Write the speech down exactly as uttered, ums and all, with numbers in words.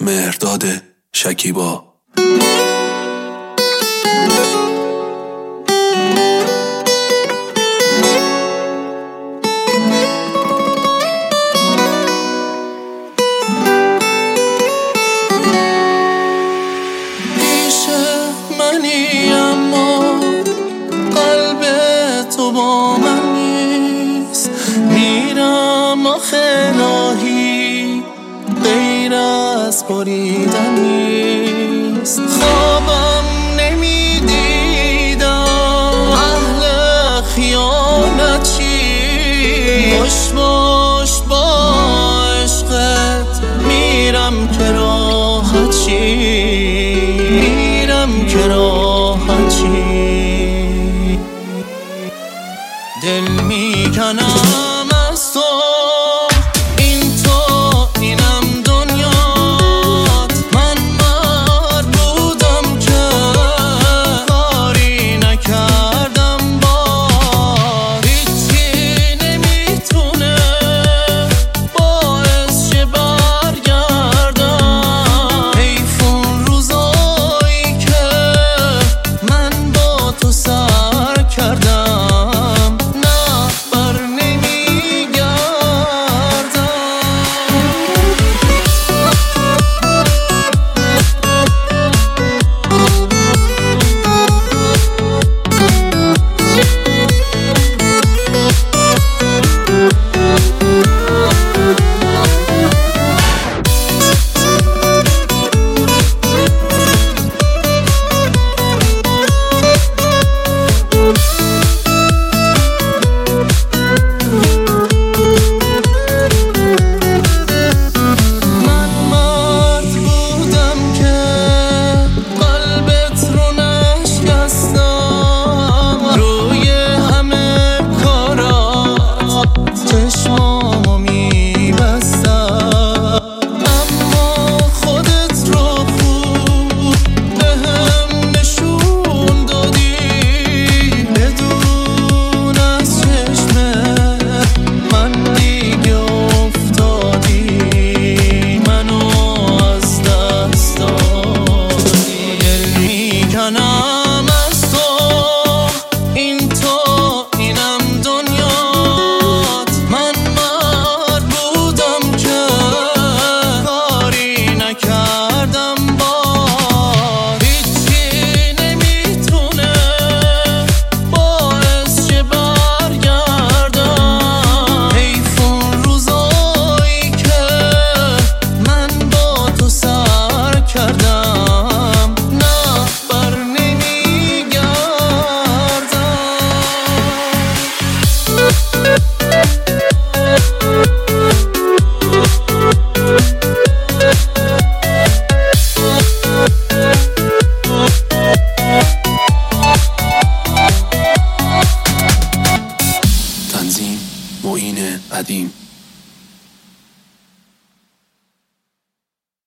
مهرداد شکیبا. پیش منی اما قلب تو با من نیست، میرم آخه راهی غیر از بریدن نیست. خوابم نمیدیدم اهل خیانت چی، باش باش با عشقت میرم که راحت چی، میرم که راحت چی. دل میکنم از تو، این تو اینم دنیات. من مرد بودم که کاری نکردم، باز هیچی نمیتونه باعث شه برگردم. حیفون روزایی که من با تو سر کردم، نه بر نمیگردم. من مرد بودم که قلبت رو نشکستم، روی همه کارات چشمامو میبستم. اما خودت رو خوب بهم نشون دادی، بدون از چشمت من دیگه افتادی، منو از دست دادی. دل میکنم از تو، این تو اینم دنیات. من مرد بودم که کاری نکردم، باز هیچی نمیتونه باعث شه برگردم. حیفون روزایی که من با تو سر کردم، نه بر تنظیم معین قدیم.